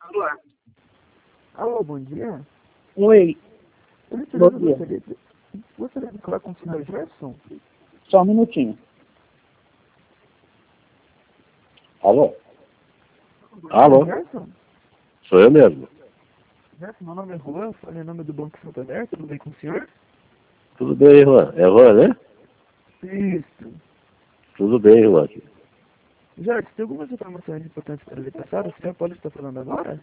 Olá. Alô, bom dia. Oi, bom Eu dia. gostaria de falar com o senhor Gerson. Só um minutinho. Alô? Alô? Gerson? Sou eu mesmo. Gerson, meu nome é Juan, falei em nome do Banco Santander, tudo bem com o senhor? Tudo bem, Juan? É Juan, né? Isso. Tudo bem, Juan. Gerson, tem algumas informações importantes para lhe passar, o senhor pode estar falando agora?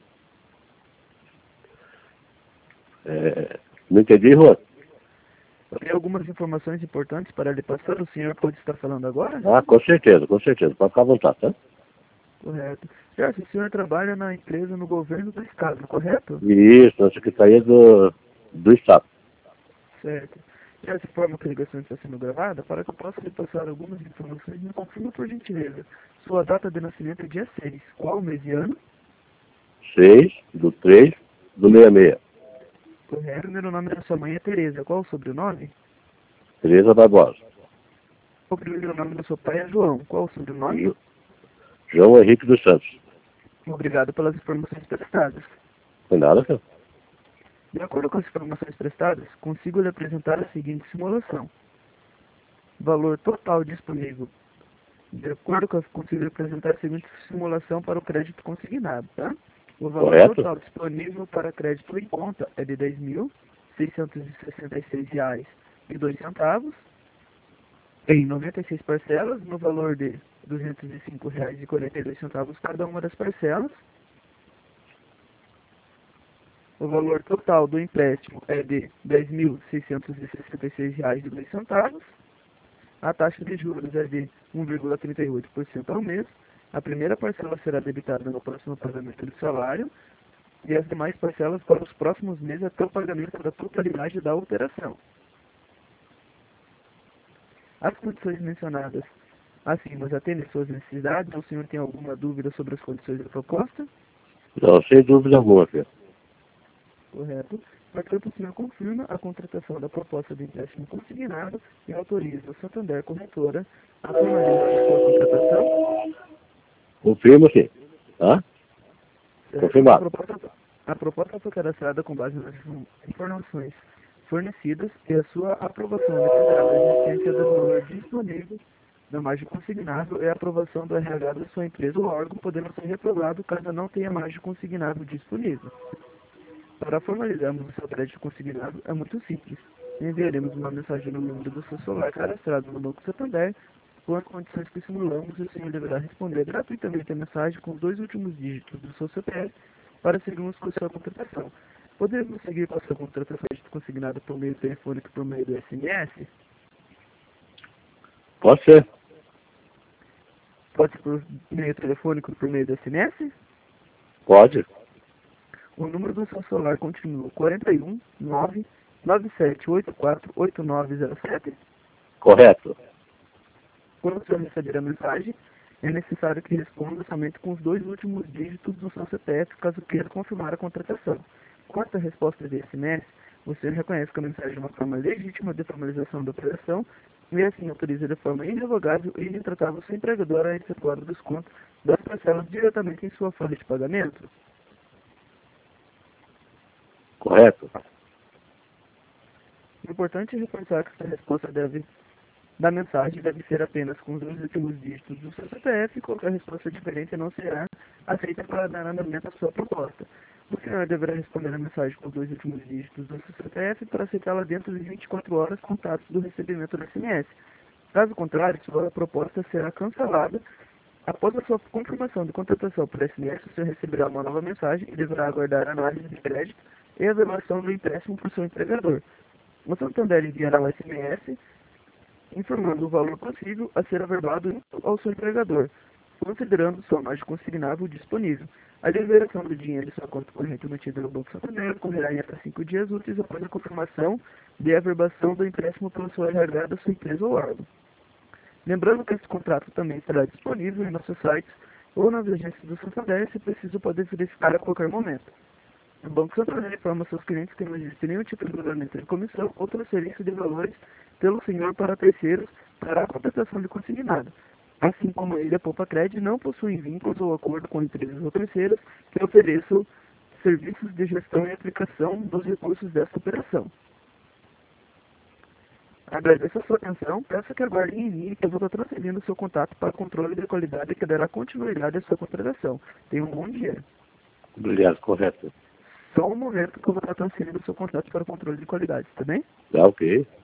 Não entendi, Juan? Tem algumas informações importantes para lhe passar, o senhor pode estar falando agora? Ah, com certeza, com certeza. Pode ficar à vontade, tá? Correto. Gerson, o senhor trabalha na empresa no governo do estado, correto? Isso, na Secretaria do Estado. Certo. Dessa forma que a ligação está sendo gravada, para que eu possa lhe passar algumas informações, me confirma por gentileza. Sua data de nascimento é dia 6. Qual mês e ano? 6/3/66. Correto. O primeiro nome da sua mãe é Tereza. Qual o sobrenome? Tereza Barbosa. O primeiro nome do seu pai é João. Qual o sobrenome? João Henrique dos Santos. Obrigado pelas informações prestadas. Foi nada, senhor? De acordo com as informações prestadas, consigo lhe apresentar a seguinte simulação. Valor total disponível. De acordo com consigo lhe apresentar a seguinte simulação para o crédito consignado, tá? O valor Correto? total disponível para crédito em conta é de R$ 10.666,02 em 96 parcelas, no valor de R$ 205,42 cada uma das parcelas. O valor total do empréstimo é de R$ 10.666,02. A taxa de juros é de 1,38% ao mês. A primeira parcela será debitada no próximo pagamento do salário e as demais parcelas para os próximos meses até o pagamento da totalidade da operação. As condições mencionadas acima atendem suas necessidades ou o senhor tem alguma dúvida sobre as condições da proposta? Não, sem dúvida alguma, senhor. Correto. Portanto, o senhor confirma a contratação da proposta de empréstimo consignado e autoriza o Santander Corretora a formalizar a sua contratação. Confirma, sim. Tá? Confirmado. A proposta foi cadastrada com base nas informações fornecidas e a sua aprovação dependerá da existência do valor disponível da margem consignável e a aprovação do RH da sua empresa ou órgão, podendo ser reprovado caso não tenha margem consignável disponível. Para formalizarmos o seu crédito consignado é muito simples. Enviaremos uma mensagem no número do seu celular cadastrado no Banco Santander com as condições que simulamos e o senhor deverá responder gratuitamente a mensagem com os 2 últimos dígitos do seu CPF para seguirmos com a sua contratação. Podemos seguir com a sua contratação consignada por meio telefônico por meio do SMS? Pode ser. Pode ser por meio telefônico por meio do SMS? Pode. O número do seu celular continua 41 99784 8907. Correto. Quando o senhor receber a mensagem, é necessário que responda somente com os 2 últimos dígitos do seu CPF, caso queira confirmar a contratação. Quanto à resposta de SMS, o senhor reconhece que a mensagem é uma forma legítima de formalização da operação e assim autoriza de forma irrevogável e irretratável seu empregador a efetuar o desconto das parcelas diretamente em sua folha de pagamento. Correto. É importante reforçar que essa resposta da mensagem deve ser apenas com os 2 últimos dígitos do seu CPF e qualquer resposta diferente não será aceita para dar andamento à sua proposta. O senhor deverá responder a mensagem com os 2 últimos dígitos do seu CPF para aceitá-la dentro de 24 horas contatos do recebimento do SMS. Caso contrário, sua proposta será cancelada. Após a sua confirmação de contratação por SMS, o senhor receberá uma nova mensagem e deverá aguardar a análise de crédito e a avaliação do empréstimo por seu empregador. O Santander enviará o SMS informando o valor possível a ser averbado ao seu empregador, considerando sua margem consignável disponível. A liberação do dinheiro de sua conta corrente mantida no Banco Santander ocorrerá em até 5 dias úteis após a confirmação de averbação do empréstimo pelo seu RH da sua empresa ou órgão. Lembrando que esse contrato também estará disponível em nossos sites ou nas agências do Santander, se preciso pode verificar a qualquer momento. O Banco Santander informa seus clientes que não existe nenhum tipo de pagamento de comissão ou transferência de valores pelo senhor para terceiros para a contratação de consignado. Assim como ele, a Poupa-Cred não possui vínculos ou acordo com empresas ou terceiros que ofereçam serviços de gestão e aplicação dos recursos desta operação. Agradeço a sua atenção, peço que aguarde em linha que eu vou estar transferindo o seu contato para controle de qualidade que dará continuidade à sua contratação. Tenha um bom dia. Obrigado, correto. Só um momento que eu vou estar transferindo o seu contato para o controle de qualidade, tá bem? Tá ok.